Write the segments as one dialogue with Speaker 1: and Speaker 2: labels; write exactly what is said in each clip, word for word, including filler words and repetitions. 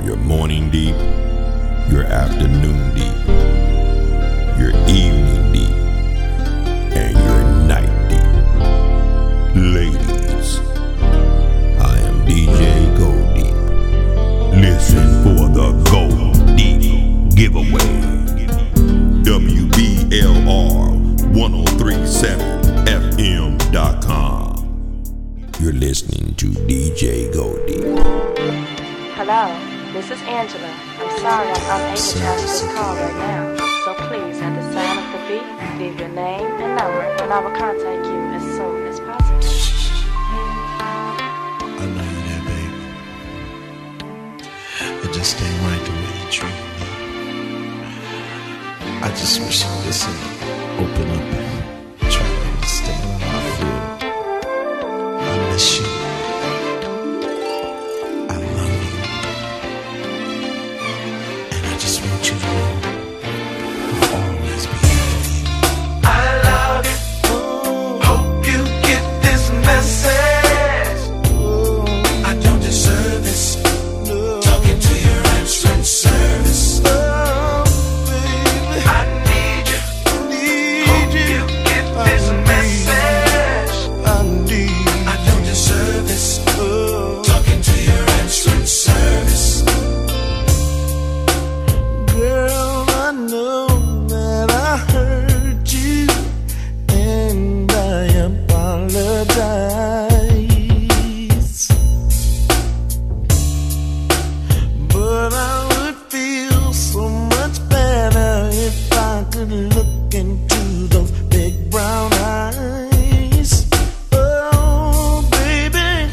Speaker 1: your morning deep, your afternoon deep, your evening deep, and your night deep. Ladies, I am D J Go Deep. Listen for the Go Deep giveaway. W B L R ten thirty-seven F M dot com. You're listening to D J Go Deep.
Speaker 2: Hello, this is Angela. I'm sorry I'm unable to answer this call right now. So please, at the sound of the beep, leave your name and number, and I will contact you as soon as possible.
Speaker 3: I know you there, baby. It just ain't right the way you treat me. I just wish you'd listen, open up, and try to understand how I feel. I miss you. I love you. And I just want you to know I'll always be with you.
Speaker 4: I love you. Hope you get this message. I don't deserve this. Talking to your answering service. I need you. Hope you get this message. I don't deserve this. Talking to your answering service.
Speaker 3: Girl, I know that I hurt you, and I apologize. But I would feel so much better if I could look into those big brown eyes. Oh, baby,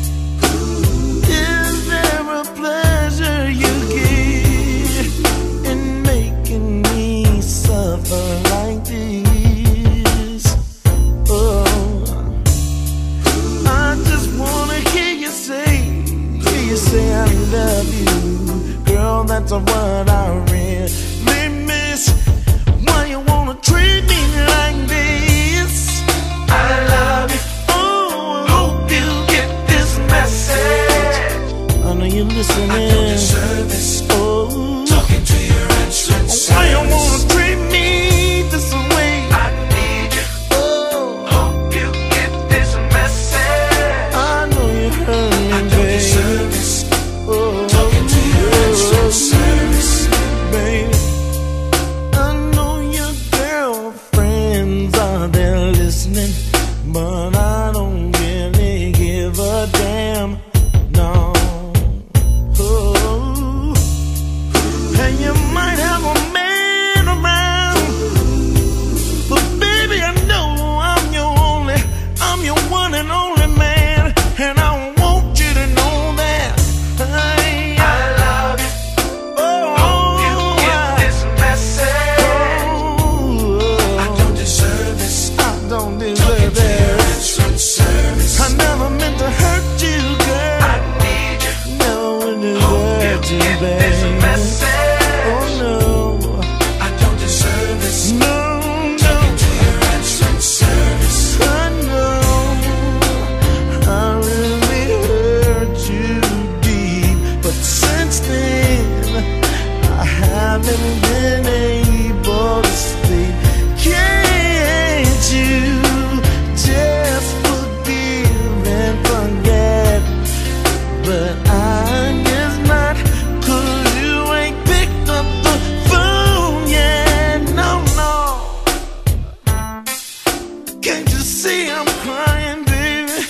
Speaker 3: is there a pleasure you get in making me suffer like this? Oh, I just wanna hear you say, hear you say I love you, girl. That's what I really miss. Why you wanna treat me like this?
Speaker 4: I love you.
Speaker 3: Oh,
Speaker 4: Hope you get this message.
Speaker 3: I know you're listening.
Speaker 4: I don't deserve this.
Speaker 3: Oh,
Speaker 4: Talking to your answering service.
Speaker 3: why you wanna treat me this way?
Speaker 4: I need you.
Speaker 3: Oh,
Speaker 4: Hope you get this message.
Speaker 3: I know you hurt me,
Speaker 4: I don't
Speaker 3: baby.
Speaker 4: deserve this.
Speaker 3: Oh,
Speaker 4: Talking to your answering service.
Speaker 3: baby. I know your girlfriends are there listening, but I don't really give a damn. No. Oh. And you might have a man around, but baby, I know I'm your only, I'm your one and only man, and I want you to know that. I,
Speaker 4: I love you.
Speaker 3: oh,
Speaker 4: Hope you get this message.
Speaker 3: oh,
Speaker 4: I don't deserve this.
Speaker 3: I don't
Speaker 4: Talking
Speaker 3: deserve
Speaker 4: to your
Speaker 3: that.
Speaker 4: answering service.
Speaker 3: I never meant to hurt you, girl.
Speaker 4: I need you.
Speaker 3: Never
Speaker 4: Hope you
Speaker 3: deserved you,
Speaker 4: get this
Speaker 3: baby.
Speaker 4: message.
Speaker 3: Oh no,
Speaker 4: I don't deserve this.
Speaker 3: no,
Speaker 4: Talking
Speaker 3: no.
Speaker 4: to your answering service.
Speaker 3: I know I really hurt you deep, but since then I haven't been able to sleep. Can't you just forgive and forget? But I guess not, 'cause you ain't picked up the phone yet. No, no. Can't you see I'm crying, baby?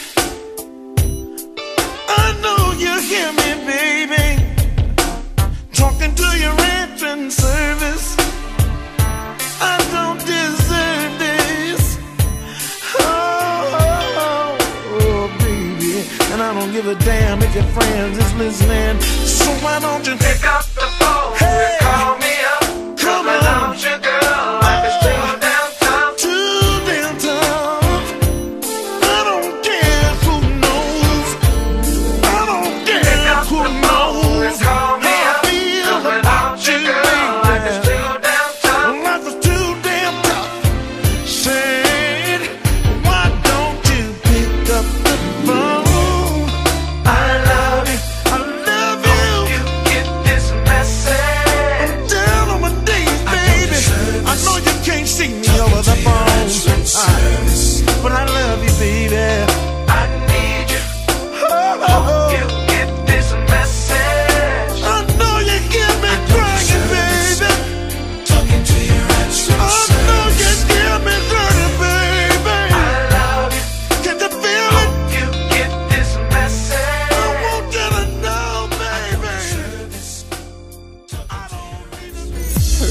Speaker 3: I know you hear me, baby. Talking to your answering service. I don't deserve this. Oh, oh, oh, baby. And I don't give a damn if your friends is listening. So why don't you
Speaker 4: Pick up the phone
Speaker 3: Hey.
Speaker 4: and call me up.
Speaker 3: Come
Speaker 4: Cause
Speaker 3: on.
Speaker 4: without you, girl, life is too damn tough.
Speaker 3: too damn tough? I don't care who knows. I don't
Speaker 4: Pick
Speaker 3: care
Speaker 4: up
Speaker 3: who
Speaker 4: the phone
Speaker 3: knows
Speaker 4: and call me
Speaker 3: how I
Speaker 4: up.
Speaker 3: feel
Speaker 4: Cause
Speaker 3: about
Speaker 4: without you,
Speaker 3: you,
Speaker 4: girl, life is
Speaker 3: baby.
Speaker 4: too damn tough.
Speaker 3: Life is too damn tough. Said, why don't you pick up the phone?
Speaker 4: I love you.
Speaker 3: I love you.
Speaker 4: You get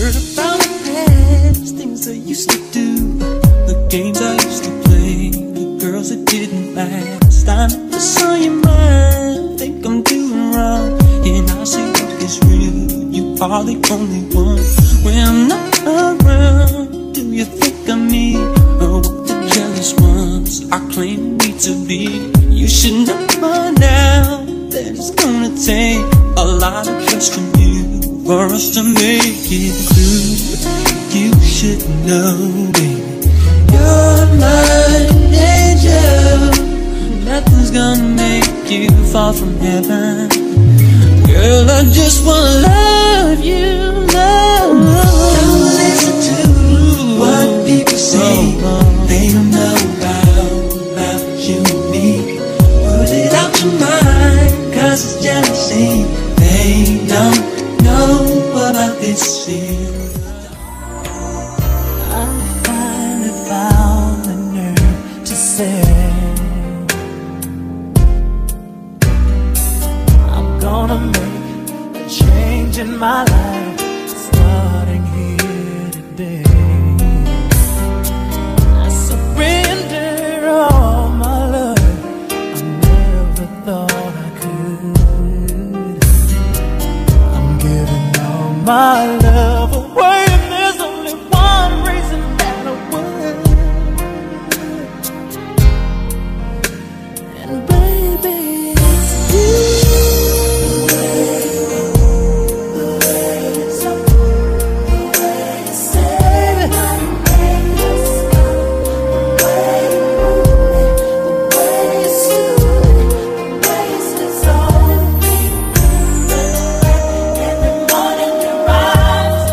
Speaker 3: heard about the past, things I used to do, the games I used to play, the girls that didn't last. I never saw your mind, think I'm doing wrong, and I say love is real, you are the only one. When I'm not around, do you think of me, or what the jealous ones are claiming me to be? You should know by now that it's gonna take a lot of trust from you for us to make it through. You should know, baby, you're my angel. Nothing's gonna make you fall from heaven. Girl, I just wanna love you, love. Don't listen to what people say. They don't know about, about you and me. Put it out your mind, cause it's jealousy. They don't know about this feeling. I finally found the nerve to say I'm gonna make a change in my life, starting here today. I surrender all my love, I never thought I could. I'm giving all my love away, and there's only one reason that I would. And baby, it's you.
Speaker 5: Every morning you rise,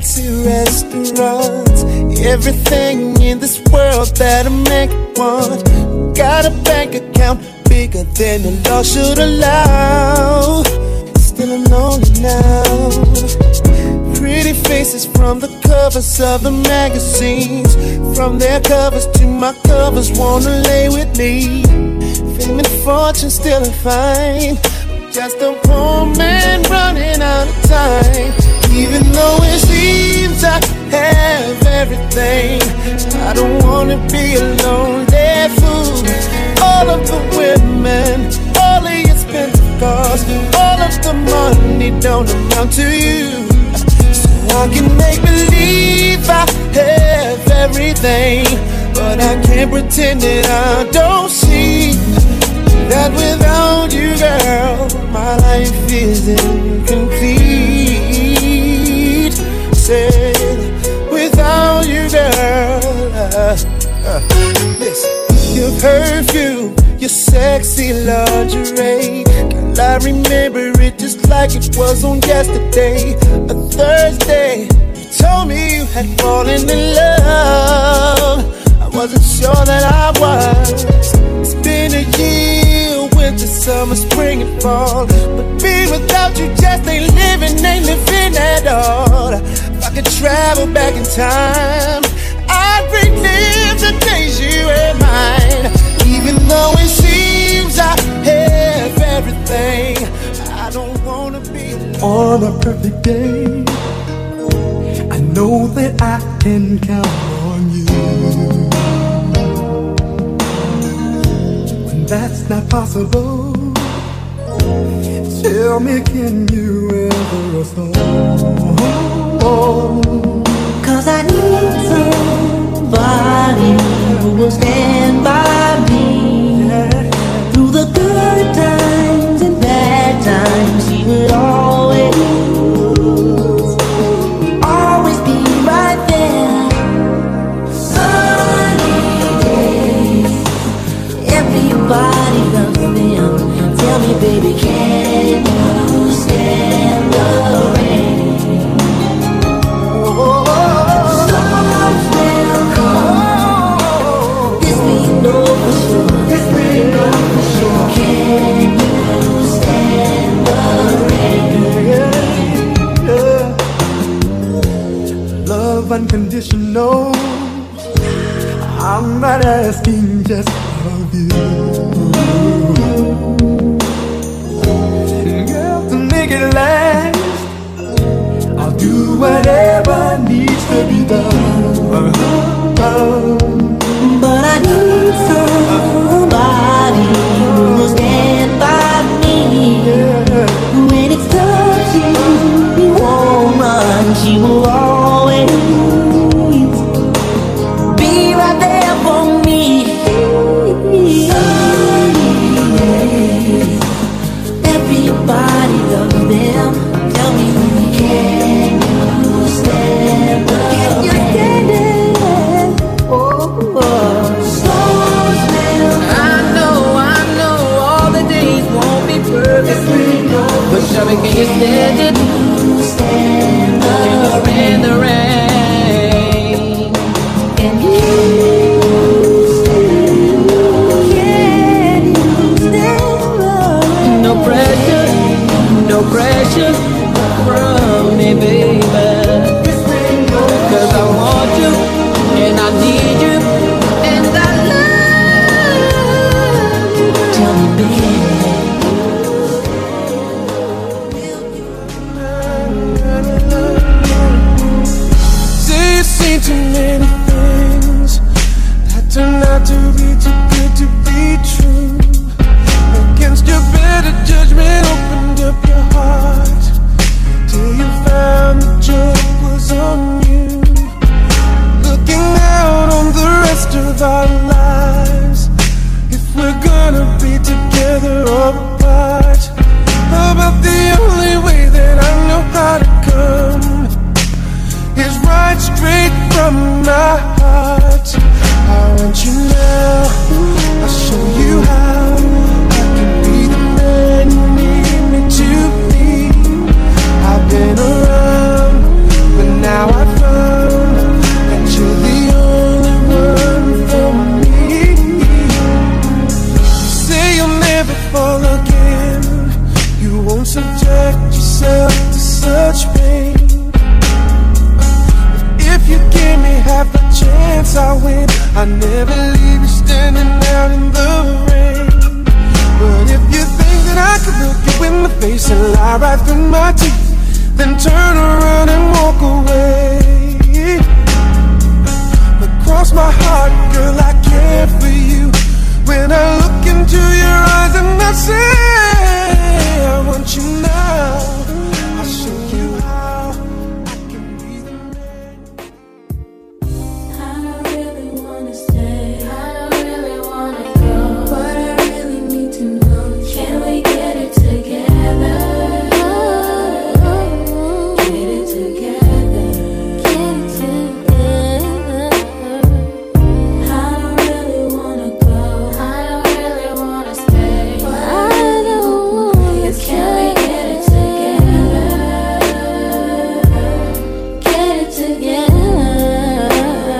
Speaker 3: fancy restaurants, everything in this world that a man could want. Got a bank account bigger than the law should allow. Still I'm lonely now. Pretty faces from the covers of the magazines, from their covers to my covers, wanna lay with me. Fame and fortune still I find, just a poor man running out of time. Even though it seems I have everything, I don't wanna be a lonely fool. All of the women, all of your expensive cars, all of the money don't amount to you. So I can make believe I have everything, but I can't pretend that I don't see that without you, girl, my life is incomplete. Said, without you, girl, uh, uh, listen. Your perfume, your sexy lingerie, girl, I remember it just like it was on yesterday. A Thursday, you told me you had fallen in love. I wasn't sure that I was. It's been a year, winter, summer, spring and fall, but being without you just ain't living, ain't living at all. If I could travel back in time, I'd relive the days you were mine. Even though it seems I have everything, I don't wanna be alone.
Speaker 5: On a perfect day, I know that I can count on you. When that's not possible, tell me, can you ever afford?
Speaker 6: Cause I need somebody who will stand by me through the good times and bad times. She would always, always be right there. Sunny days, everybody loves them. Tell me, baby, can you stand the rain?
Speaker 5: Unconditional, I'm not asking just of you. Girl, to make it last, I'll do whatever needs to be done.
Speaker 6: But I need somebody who will stand by me when it's tough. She won't run, she will always be right there for me. Everybody loves them. Tell me, can you stand up? Can you stand it? Oh, oh.
Speaker 7: I know, I know, all the days won't be perfect, but Shabby, can you stand it?
Speaker 6: Stand up
Speaker 7: in the rain.
Speaker 6: Can you stand up? Can you stand up?
Speaker 7: No pressure, no pressure from me, baby. Cause I want you, and I need you, and I love you.
Speaker 6: Tell me, baby.
Speaker 3: face and lie right through my teeth, then turn around and walk away. But cross my heart, girl, I care for you. When I look into your eyes and I say I want you now, I'll show you how I can be the man.
Speaker 8: I don't really wanna stay, I don't really wanna go, but I really need to know, can we get it together? Get it together, get it together. I don't really wanna go, I don't really wanna stay, but I don't wanna stay. Can we get it together? Get it together.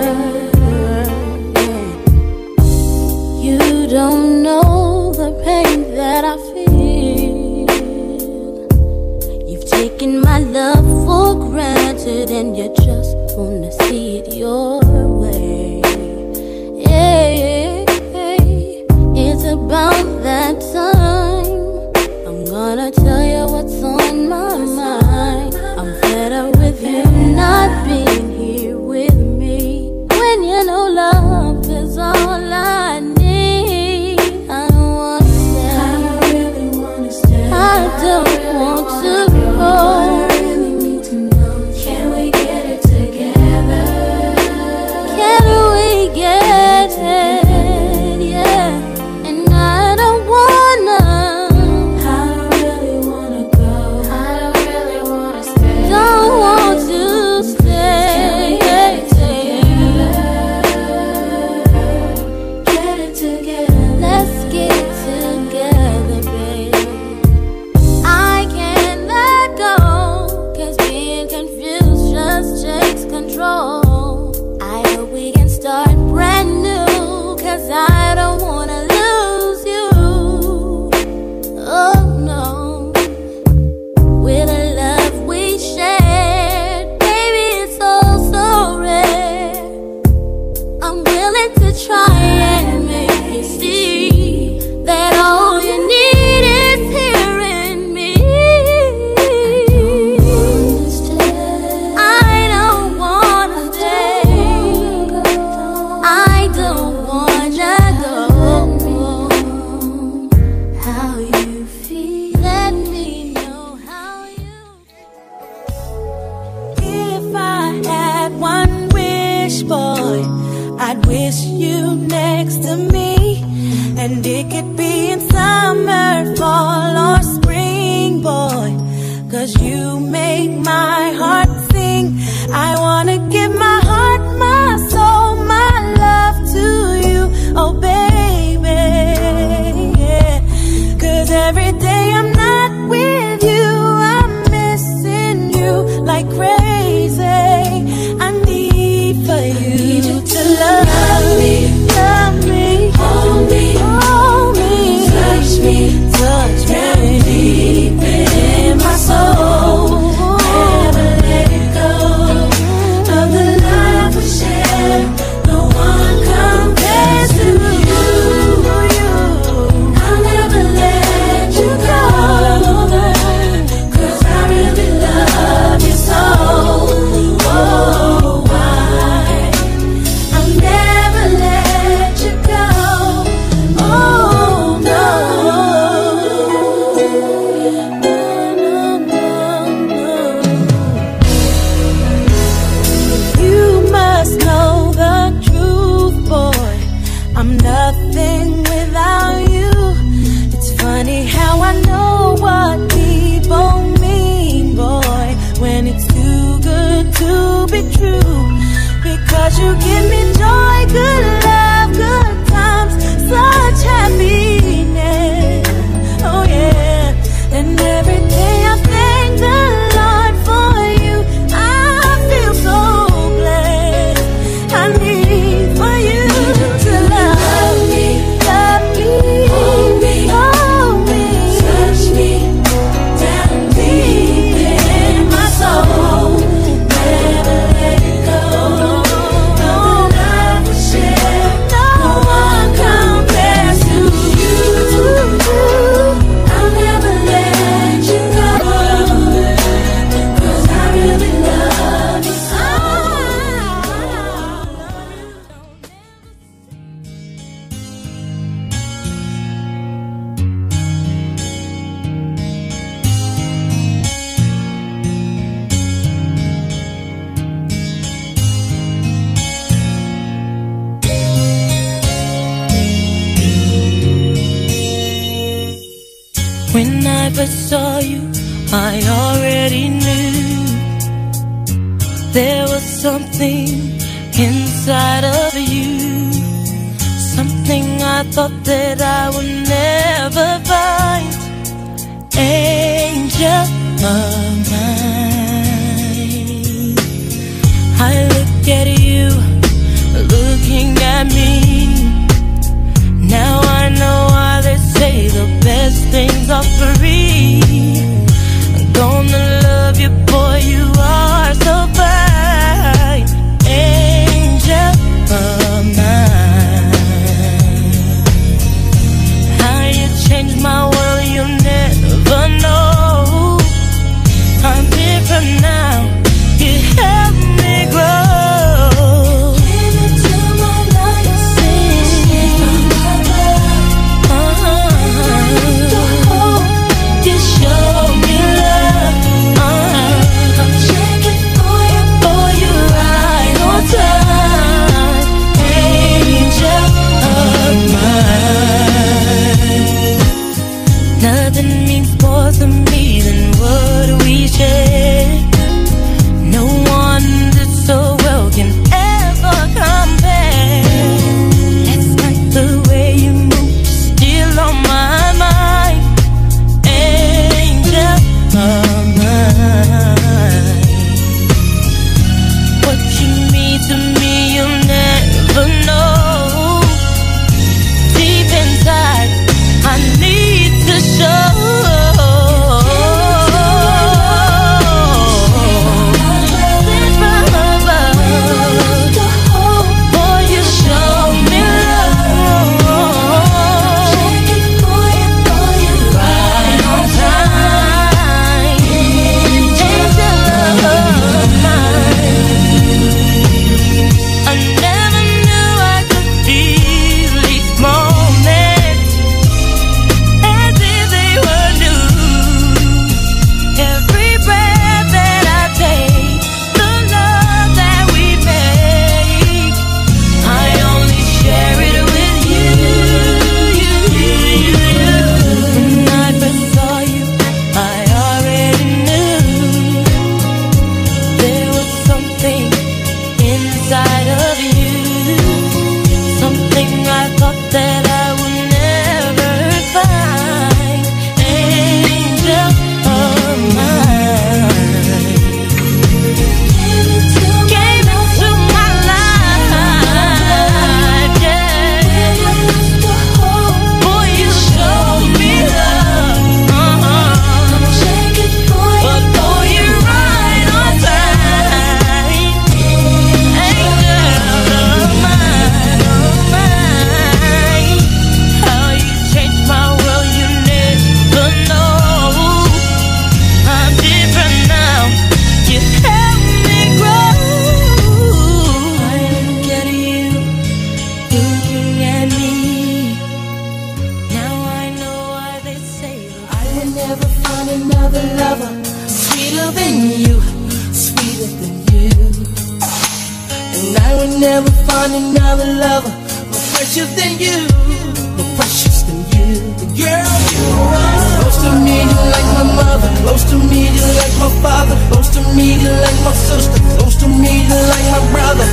Speaker 8: You don't know the pain that I feel. You've taken my love for granted and you just wanna see it your way. Yeah, it's about that time. I'm gonna tell you what's on my mind. I'm fed up with you not being here with me. When you know love is all I need, I don't wanna stay. I don't really wanna stay. I don't want to go. I really need to know, can we get it together? Can we get it? Yeah. And I don't wanna. I don't really wanna go. I don't really wanna stay. Don't want to stay. Can we get it together? Get it together. Let's get it together, baby. I can't let go, 'cause being confused just takes control. I hope we can start brand new, 'cause I don't wanna lose you. Oh no. With the love we shared, baby, it's all so rare. I'm willing to try and make you see that all you need is here in me. I don't wanna stay. I don't wanna go. How you feel? Let me know how you feel. If I had one wish, boy, I'd wish you next to me. And it could be in summer, fall, or spring, boy, 'cause you make my heart sing. I wanna give my heart, my soul, my love to you, oh baby, yeah. 'Cause every day I'm not with you, I'm missing you like crazy. I need for you to love me, love me, hold me, hold me, touch me, touch me deep in my soul. Never let it go of the life we share. No one compares to you. I'll never let you go, 'cause I really love you so. Oh, why? I'll never let you go. Oh no. No, no, no, no. You must know the truth, boy. I'm nothing without you. It's funny how I know what people mean, boy, when it's too good to be true. Because you give me joy, good love, good times, such happiness. Oh yeah. And every
Speaker 6: I first saw you, I already knew there was something inside of you, something I thought that I would never find. Angel of mine, I look at you, looking at me. Now I know why they say the best things are free. I'm gonna love you, boy, you are so fine. Angel of mine, how you changed my world, you'll never know. I'm different now, you help me grow. Nothing means more to me than what we share. No one did so well can ever compare. It's like the way you move, still on my mind. Angel of mine, what you mean to me, you'll never know. Deep inside, I need to show.
Speaker 3: Never find another lover more precious than you, more precious than you. Girl, you are close to me, you like my mother. Close to me, you like my father. Close to me, you like my sister. Close to me, you like my brother.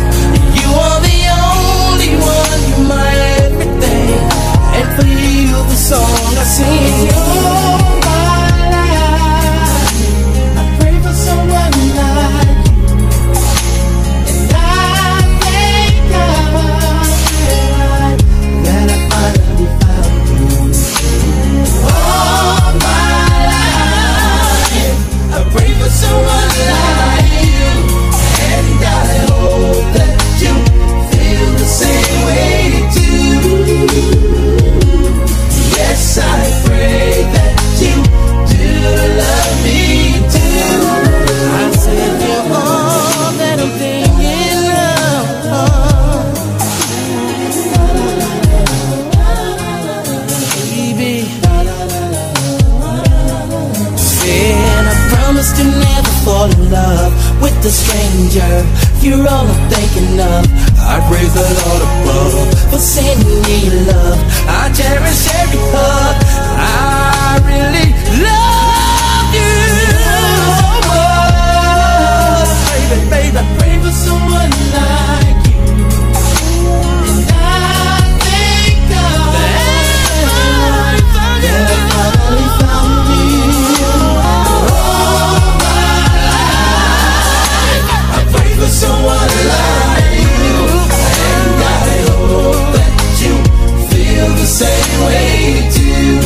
Speaker 3: You are the only one, you're my everything. And for you, the song I sing. You're my life. I pray for someone like you.
Speaker 4: Someone like you, and I hope that you feel the same way too. Yes, I pray that you do love me too.
Speaker 3: I said you're all that I'm thinking of, baby. And I promise to never fall in love with a stranger. You're all I'm thinking of. I praise the Lord above for sending me your love. I cherish every hug. I
Speaker 7: I really love you so much. Baby, baby, I pray for someone like you. And I thank God that I finally found me. All my life I pray for someone like you. And I hope that you feel the same way too.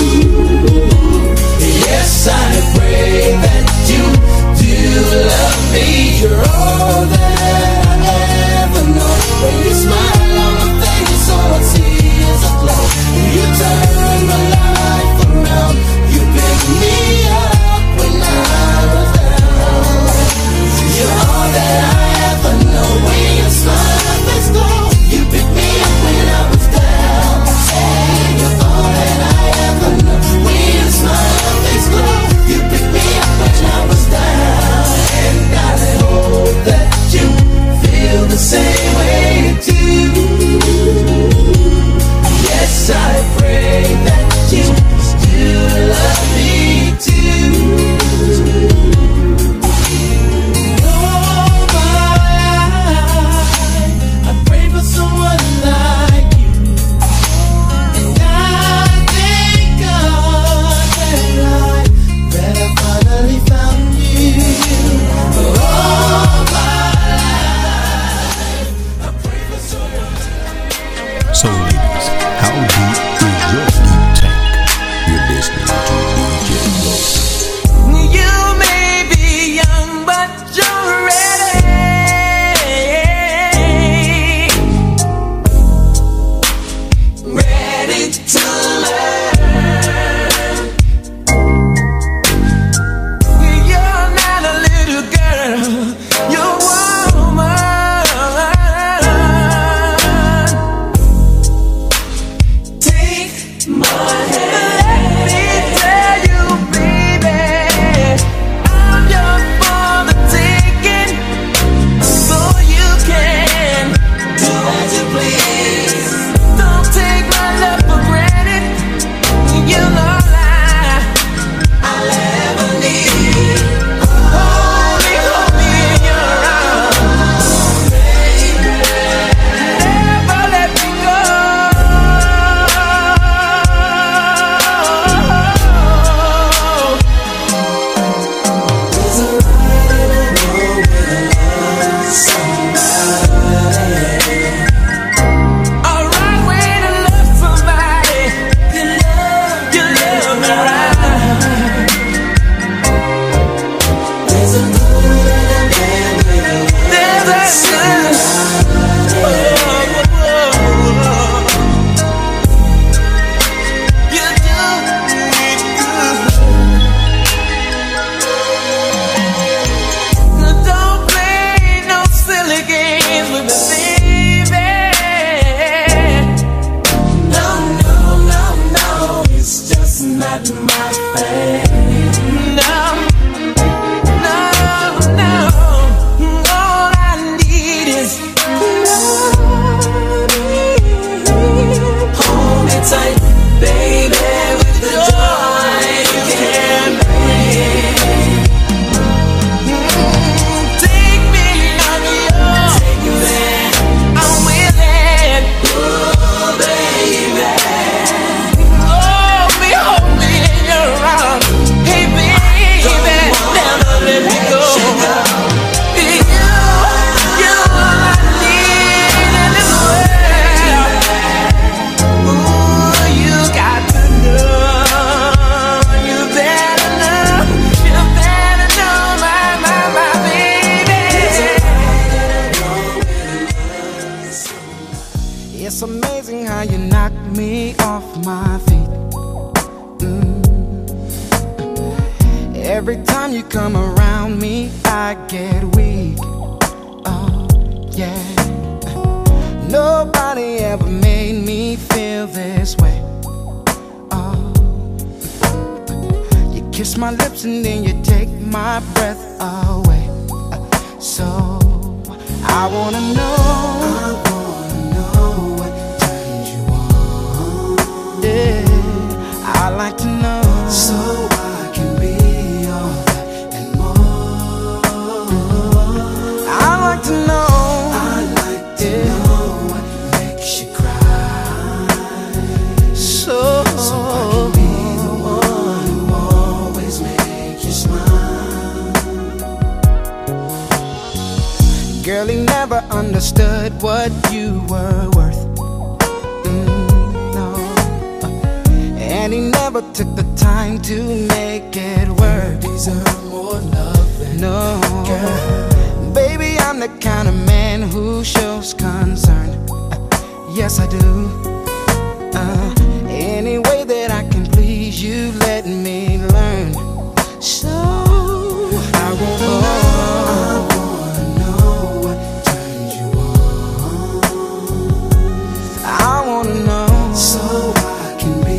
Speaker 7: Yes, I pray that you do love me. You're all that I ever know. When you smile on my face, all I see is a glow. You turn my life around. You pick me up when I was down. You're all that I ever know. When you smile, my face glow. You pick me up when I was down. Hey, you're all that I ever know. When you smile, my face glow. You pick me up when I was down. And I hope that you feel the same way too. Yes, I pray that you do love me too. All my life I pray for someone like you. And I thank God that I, that I finally found you. All my life I pray for someone.
Speaker 1: So ladies, how deep is your deep tank? You're listening to D J Ghost.
Speaker 7: You may be young, but you're ready. Ready to learn. You're not a little girl, you're a woman. Take my hand. Let me tell you, baby, I'm yours for the taking, so you can do as you please. Don't take my love for granted. You know that I'll ever need. Hold me, hold me in your arms, baby. Never let me go. There's a right and a wrong when I love somebody. A right way to love somebody. You love, you love me right. There's a good and a bad way to love. There's a good. Oh, oh, oh, oh. You do me good. Don't play no silly games with me, baby. No, no, no, no, it's just not my thing. No, no, no, all I need is love. Hold me tight, baby, with the joy you can bring. Take me on your, take me, I'm willing. Ooh, baby. Hold me, hold me in your arms. Hey, baby, never let me go. You, you all I need in this world. Ooh, you got to know. You better know. You better know, my, my, my baby. It's amazing how you knock me off my feet. Mm. Every time you come around me, I get weak. Oh, yeah. Nobody ever made me feel this way. Oh, you kiss my lips and then you take my breath away. So I wanna know, I wanna know what turns you on. Yeah, I like to know.
Speaker 3: so I can be all that and more. I'd like to know, I'd like to yeah. know what makes you cry, so, so I can be the one who always makes you smile. Girl, he never understood what you were worth. And he never took the time to make it work. Deserve more love than no, girl. Baby, I'm the kind of man who shows concern. Uh, yes, I do. Uh, any way that I can please you, let me learn. So I wanna know, I wanna know what turns you on. I wanna know, so I can be.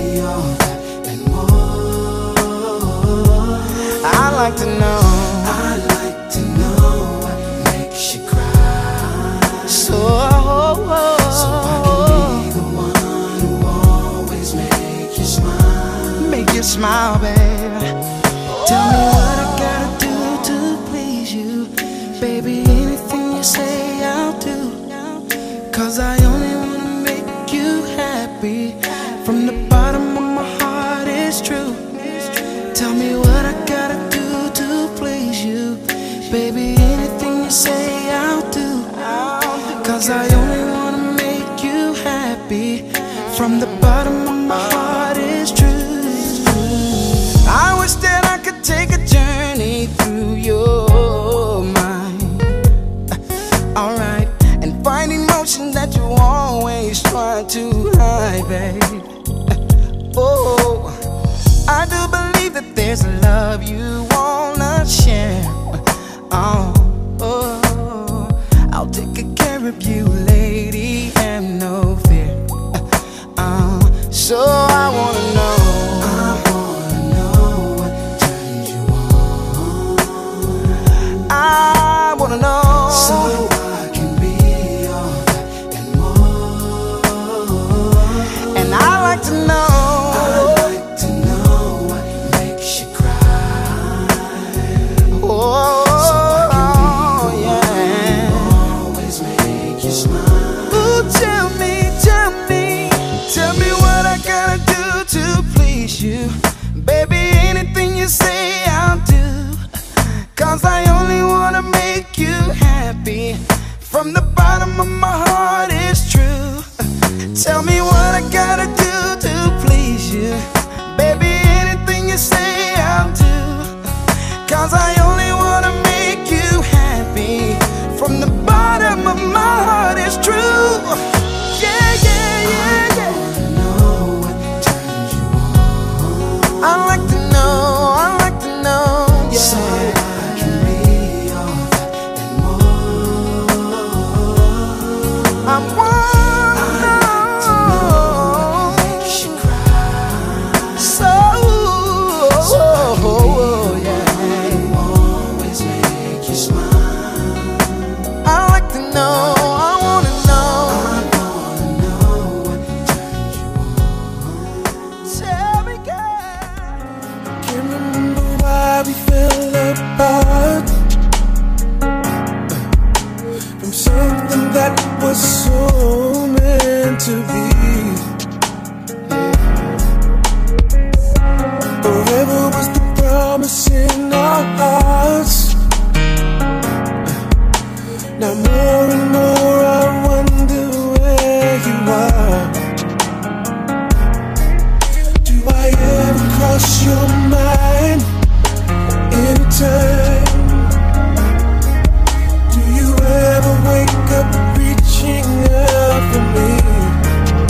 Speaker 3: I like to know, I like to know what makes you cry, so, so I can be the one who always make you smile. Make you smile, baby. Tell me what I gotta do to please you, baby. Anything you say I'll do, 'cause I only wanna make you happy. From the bottom of my heart, it's true. Tell me what I gotta do to please you, baby. Anything you say I'll do, 'cause I only wanna make you happy. From the bottom of my heart, it's true. I wish that I could take a journey through your mind, alright, and find emotion that you always try to hide, babe. Oh, I do believe that there's a love you wanna share. Oh, oh, I'll take good care of you, lady, have no fear. Uh, so I wanna know, I wanna know what turns you on. I wanna know, so I can be all that and more. And I like to know, you, baby, anything you say I'll do, 'cause I only wanna make you happy. From the bottom of my heart, it's true. Tell me what I gotta do to please you, baby, anything you say I'll do, 'cause I only wanna make you happy. From the bottom of my heart, it's true. Yeah, yeah, yeah, yeah. I like to know, I like to know, yeah. So I can be all that and more. I wanna like to know what makes you cry, so, so yeah. Always make you smile. I like to know, I wanna know, I wanna know what turns you on. Tell me, girl. Can't remember why we fell apart, from something that was so meant to be. Forever was the promise in our hearts. Now more and more I wonder where you are. Do I ever cross your mind anytime? Do you ever wake up reaching out for me?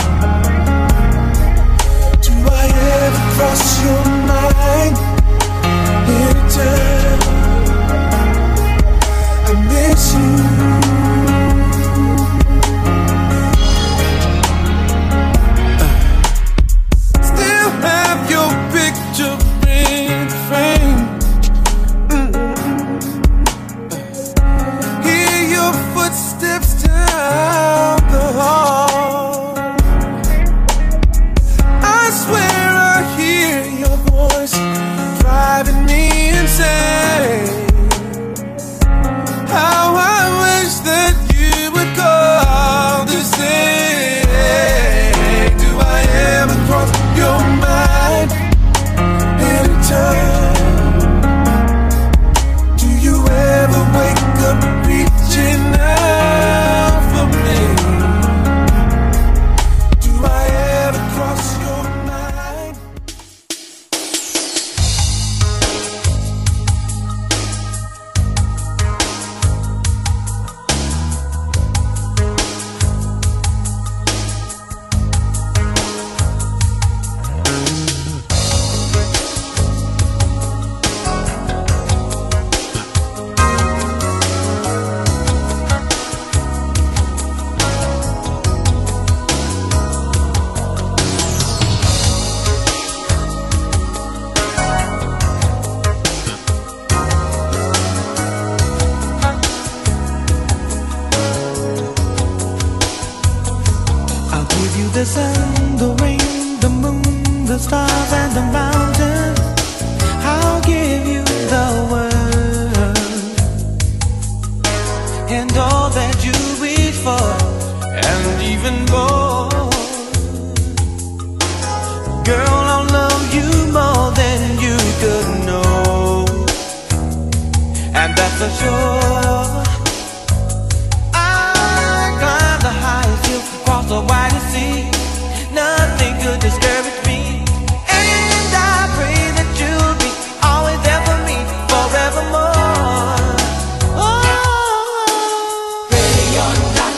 Speaker 3: for sure. I climbed the highest hill, across the widest sea. Nothing could discourage me, and I pray that you'll be always there for me, forevermore. Oh, ready or not,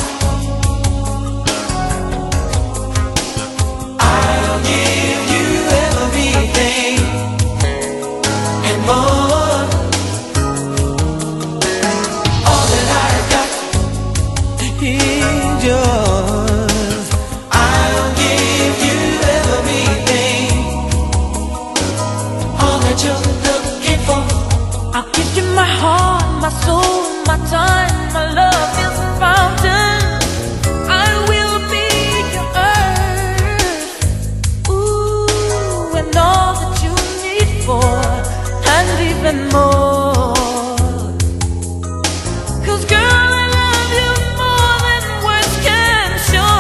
Speaker 3: I'll give you everything and more. All that I got is yours. I'll give you everything, all that you're looking for.
Speaker 2: I'll give you my heart, my soul, my time, my love is a fountain. I will be your earth, ooh, and all that you need for, and even more. 'Cause girl, I love you more than words can show.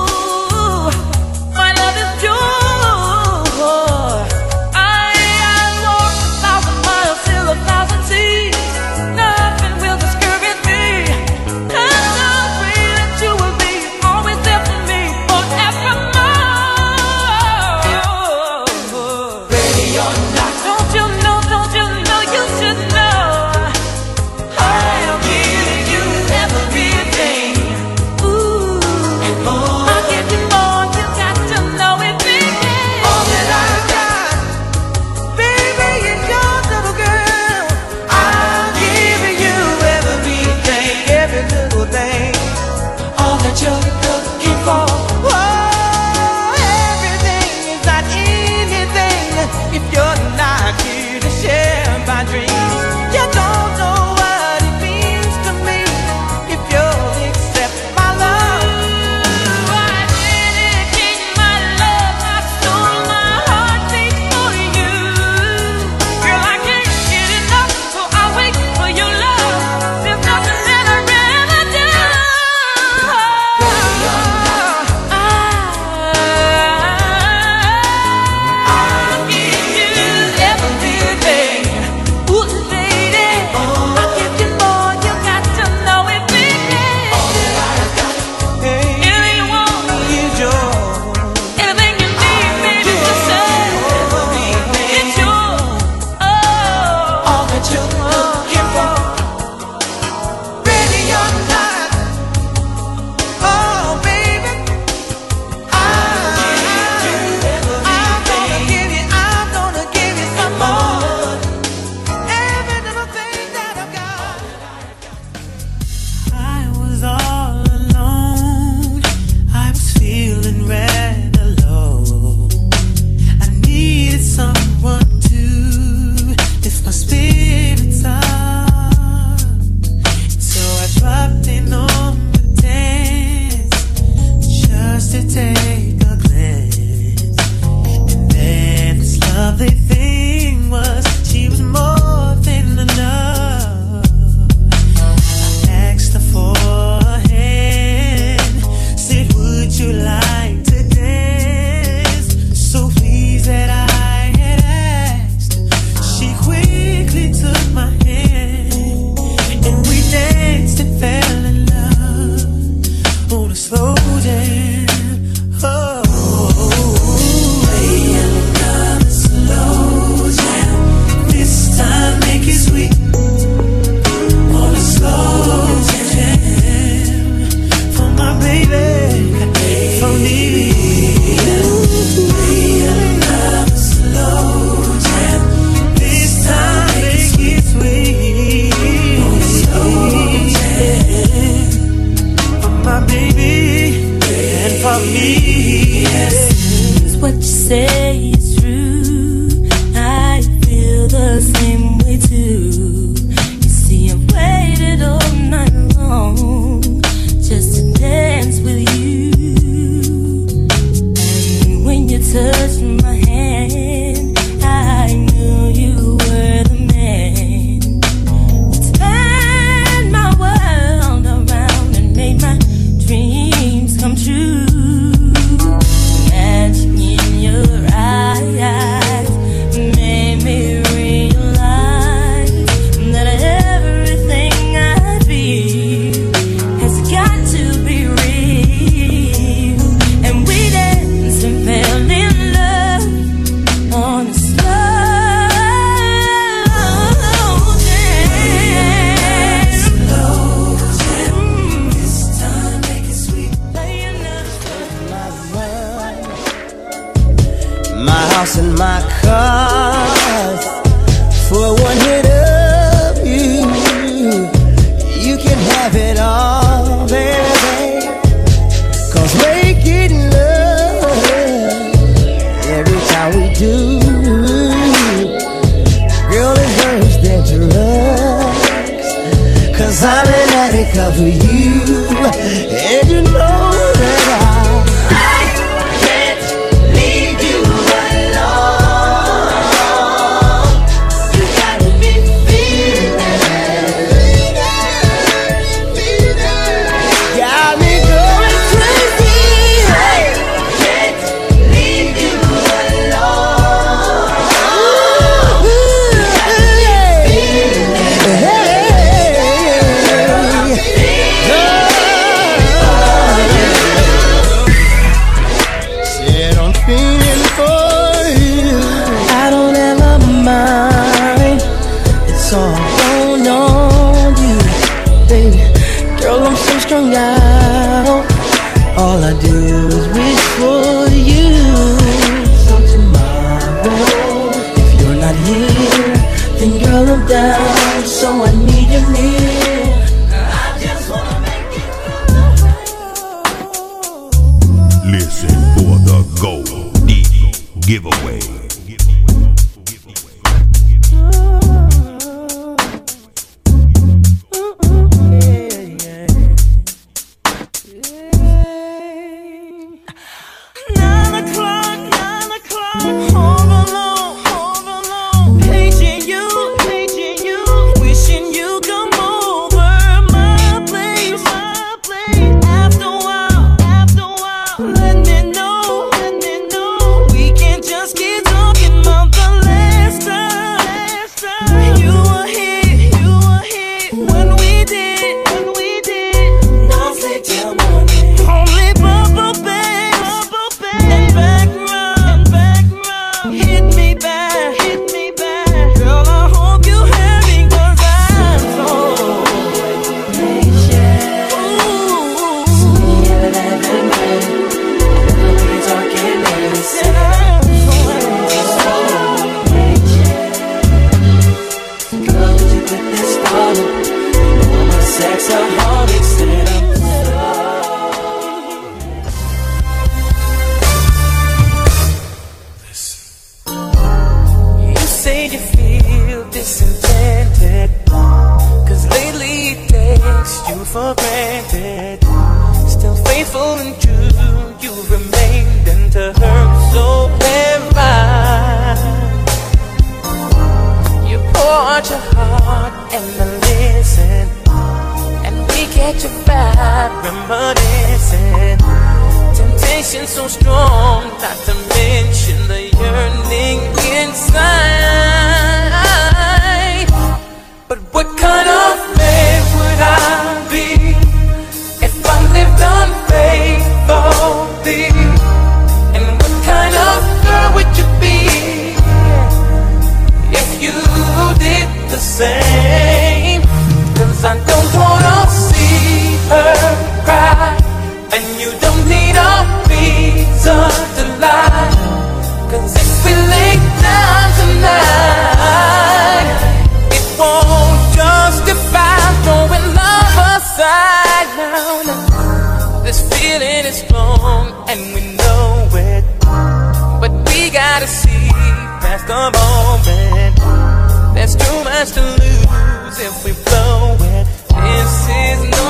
Speaker 2: My love is pure. I, I walk a thousand miles, sail a thousand seas. Nothing will discourage me. And I pray that you will be always there for me, forevermore.
Speaker 3: Ready or not,
Speaker 2: Don't you know, don't you know you should
Speaker 3: because of you. And you know that I, I can't leave you alone. You got me feeling, got me going crazy. I can't leave you alone. You got me feeling. Strung out, all I do is wish for you. So tomorrow, if you're not here, then girl I'm down. So I need you near. I just wanna make you
Speaker 1: listen for the Gold D giveaway.
Speaker 3: For granted, still faithful and true, you remained, and to her so have I. You pour out your heart and I listen, and we catch a vibe reminiscing. Temptation so strong, not to mention the yearning inside. But what kind of man would I be if I lived unfaithfully? And what kind of girl would you be if you did the same? 'Cause I don't wanna see her cry, and you don't need a reason to lie. 'Cause if we lay down tonight, it won't justify throwing love aside. Now, now, this feeling is strong and we know it, but we gotta see past the moment. There's too much to lose if we blow it. This is no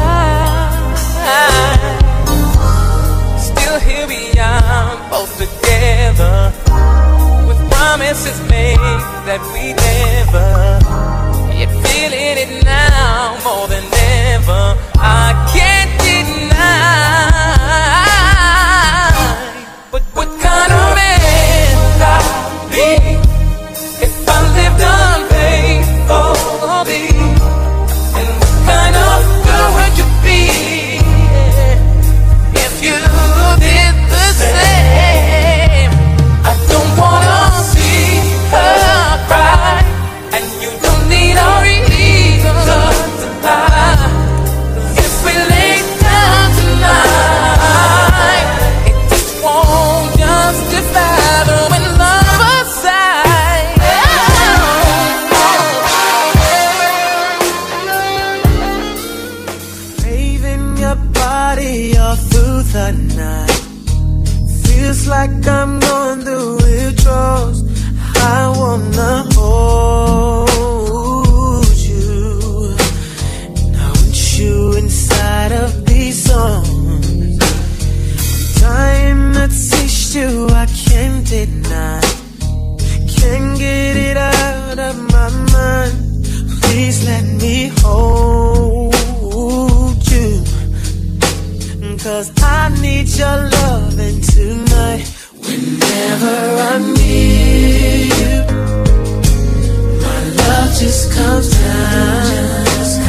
Speaker 3: lie. Still here we are, both together, with promises made that we never. Yet feeling it now more than ever. I can't deny. But what kind of man would I be if I lived unfaithfully? And what kind of girl would you be if you did the same? I don't wanna see her cry, and just comes down.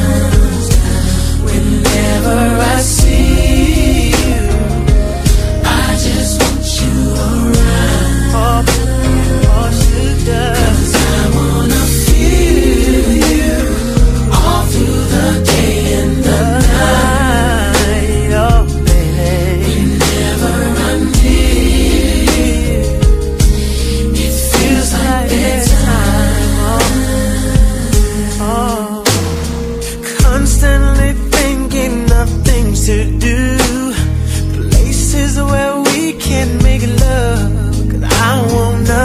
Speaker 3: Whenever I see you, I just want you around. All, all she does. 'Cause I wanna feel you all through the day and the night. Oh baby, whenever I'm near you, it feels like bedtime. Oh, oh. Constantly thinking of things to do, places where we can make love. 'Cause I wanna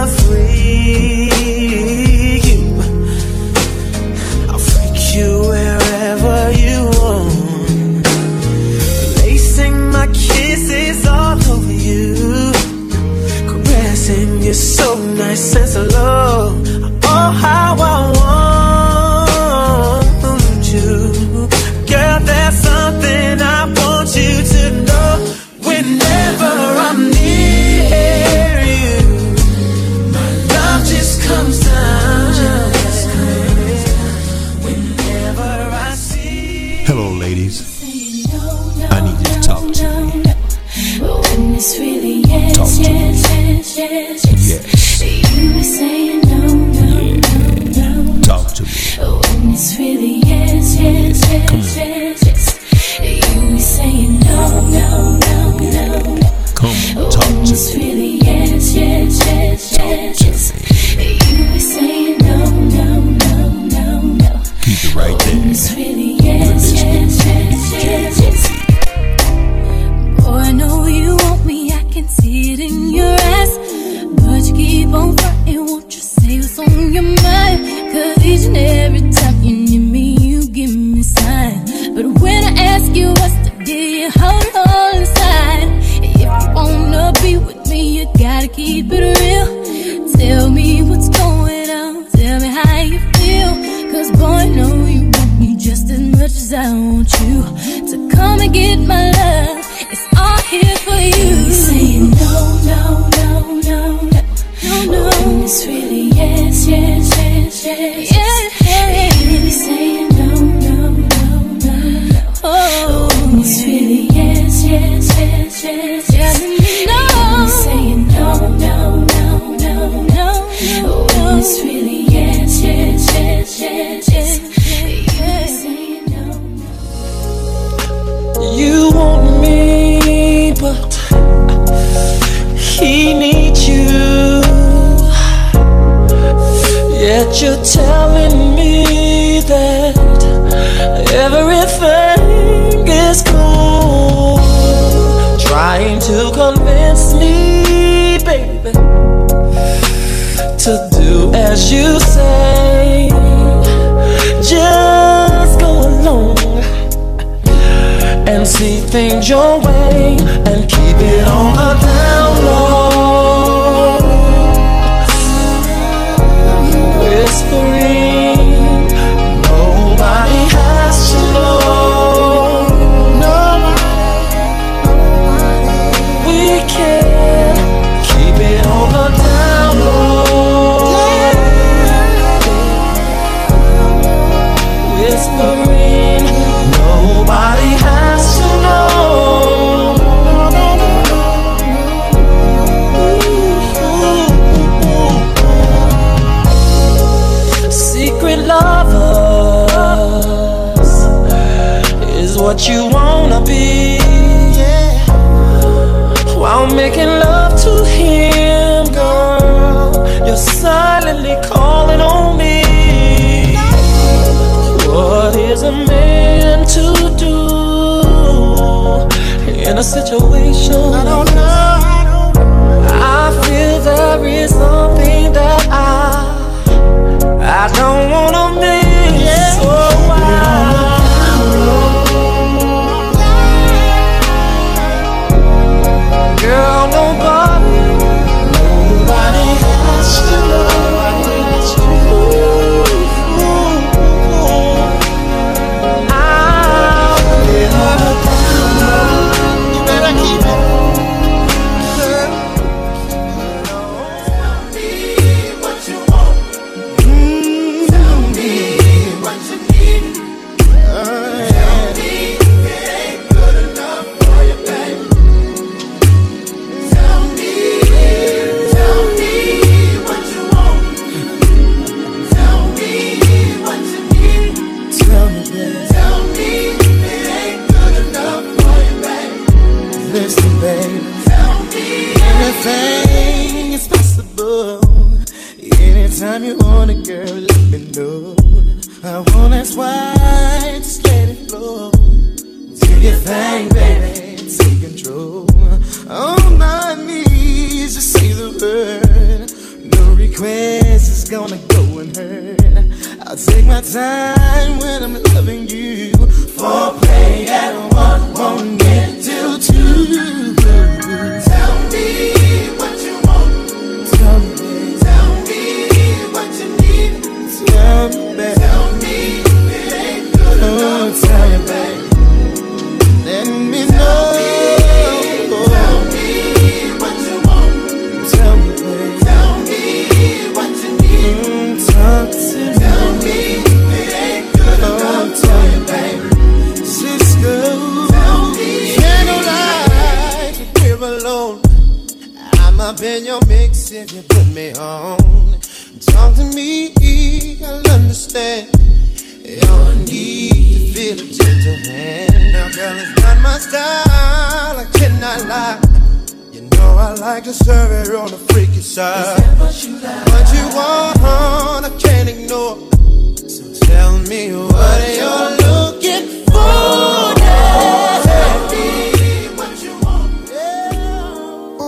Speaker 3: freak you. I'll freak you wherever you want, placing my kisses all over you, caressing you so nice and slow. Oh, how I want you. Girl, there's something I want you to know. Whenever I'm near you, my love just comes down. Whenever I see.
Speaker 1: Hello, ladies. I need you to talk to me.
Speaker 8: When it's really yes,
Speaker 1: Talk to
Speaker 8: yes, yes, yes, yes.
Speaker 1: Yes.
Speaker 8: You were saying no, no, no, no.
Speaker 1: Talk to me.
Speaker 8: When it's really yes, yes, yes, yes, yes. You were saying no, no, no, no, no.
Speaker 1: Come on, talk
Speaker 8: When
Speaker 1: to
Speaker 8: it's
Speaker 1: me.
Speaker 8: really yes, yes, yes, yes, yes. You were saying no, no, no, no, no.
Speaker 1: Keep it right
Speaker 8: When
Speaker 1: there.
Speaker 8: it's really yes, yes, yes, yes, yes. Boy, I know you want me, I can see it in your eyes. But you keep on frontin', won't you say what's on your mind? 'Cause each and every time you need me, you give me sign. But when I ask you what's the deal, you hold it all inside. If you wanna be with me, you gotta keep it real. Tell me what's going on, tell me how you feel. 'Cause boy, I know you want me just as much as I want you to come and get my love. It's all here for you. Saying no, no, no, no, no, no, no. When it's really yes, yes, yes, yes, yes. You be saying no, no, no, no, no. Oh, when it's really yes, yes, yes, yes, yes. No, you be saying no, no, no, no, no, no. When it's really yes, yes, yes, yes, yes. You be saying no, no.
Speaker 3: You want me, but he needs you. Yet you're telling me that everything is cool. Trying to convince me, baby, to do as you say. Just go along and see things your way and keep it on the down low. Whispering, nobody has to know. We can keep it on the down low. Whispering, nobody has to know. Secret lovers is what you wanna be, while making love to him, girl. You're silently calling on me. What is a man to do in a situation? I don't know. I feel there is something that I I don't wanna miss. Oh, girl, nobody, nobody has to know.
Speaker 7: Tell me
Speaker 3: Lord. I want that's why just let it flow. Do your thing, baby, take control. On my knees to say the word. No request is gonna go unheard. I'll take my time when I'm loving you. Foreplay at one, won't get till two. Tell me what you want. Tell me, tell me what you need. Tell me, baby. Tell me it ain't good enough. Oh, tell me, baby. Let me know. Tell me what you want. Tell me, baby. Tell me what you need. Mm, talk to me. Tell me it ain't good enough. Oh, tell me, baby. Cisco, tell me. Can't lie if we're alone. I'm up in your mix if you put me on. Talk to me, I'll understand. Your need to feel a gentle hand. Now, girl, it's not my style, I cannot lie. You know I like to serve it on the freaky side. Is that what you like? What you want, I can't ignore. So tell me what you're looking for. Yeah. Tell me what you want. Yeah.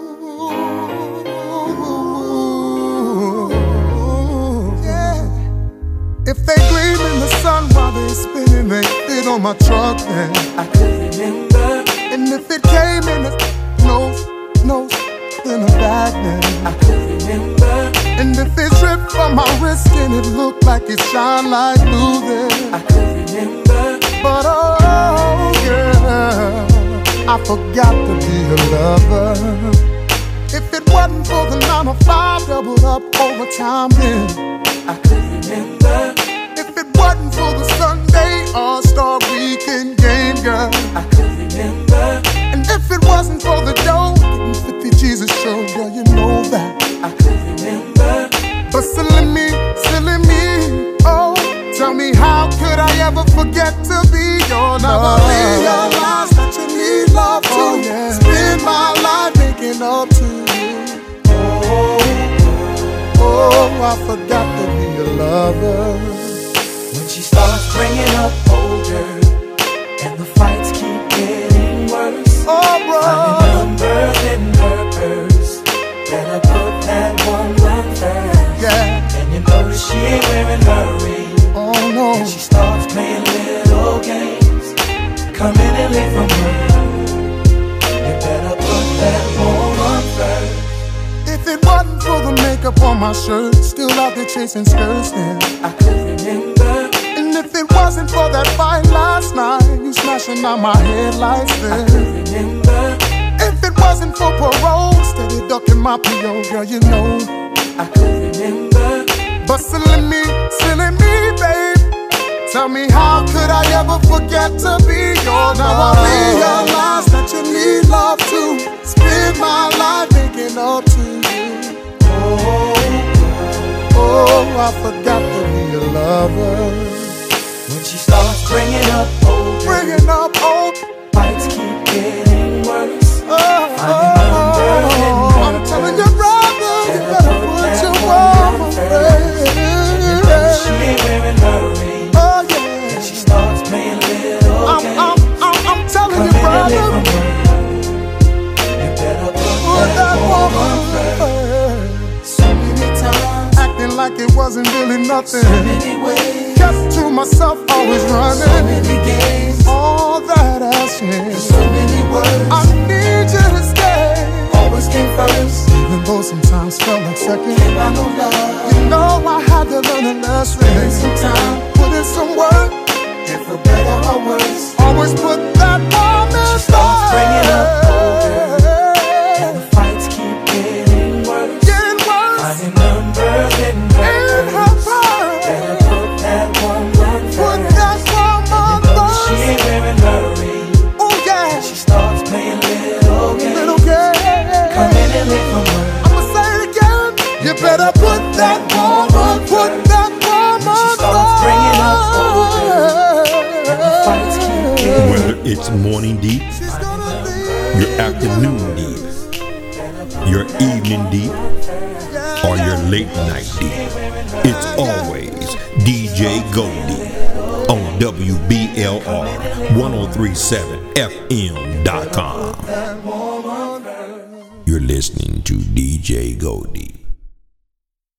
Speaker 3: Ooh, yeah. If they gleam in the sun while they spinning, they fit on my truck, then I could remember. And if it came in a nose, nose, in a bag, then I could remember. And if it dripped from my wrist and it looked like it shine like blue, then I could remember. But oh yeah, I forgot to be a lover. If it wasn't for the nine to five doubled up overtime, then I could remember. If it wasn't for the Sunday All-Star Weekend game, girl, I could remember. And if it wasn't for the dough, getting fifty Jesus show, girl, you know that I could remember. But silly me, silly me, oh, tell me how could I ever forget to be your lover? Oh, realize that you need love too. Oh, yeah. Spend my life making up to you. Oh, oh, I forgot to be a lover. When she starts bringing up older and the fights keep getting worse, oh, bro, finding numbers in her purse, better put that one line first. Yeah. And you notice she ain't wearing her ring. Oh no. And she starts playing little games, coming in late from work. You better put that woman first. If it wasn't for the makeup on my shirt, still out there chasing skirts, then I could remember. And if it wasn't for that fight last night, you smashing out my headlights, then I could remember. If it wasn't for parole, steady ducking my P O, girl, you know I could remember. But silly me, silly me, babe, tell me how could I ever forget to be your love? Now I realize that you need love too. Spend my life making up to you. Oh, oh, I forgot to be a lover. When she starts bringing up old, bringing up old, fights keep getting worse. Oh, oh, oh, I'm telling you, brother, you better put your woman first. She ain't wearing her ring. Oh yeah. And she starts playing little I'm, games. I'm, I'm, I'm telling Come you, brother, you better put, put that woman first. So many times, acting like it wasn't really nothing. So many ways, kept to myself, always running. So many games, all that asking. So many words, I need you to stay. Always came first, even though sometimes felt like second. Came by no love. You know I had to learn a lesson. Spend some time, put in some work, and for better or worse, always put that woman first. She starts bringing up older, and the fights keep getting worse. Getting worse. Finding numbers in her purse. Better put that woman first. Put that woman first. She ain't wearing her ring. Oh yeah. And she starts playing little games. Little games. Coming in late from work. I'ma say it again. You better put that woman, put that woman. She starts bringing up older, and the fights keep getting.
Speaker 1: Whether it's morning deep, your afternoon deep, your evening deep, or your late night D, it's always D J Goldie on W B L R one oh three point seven F M dot com. You're listening to D J Goldie.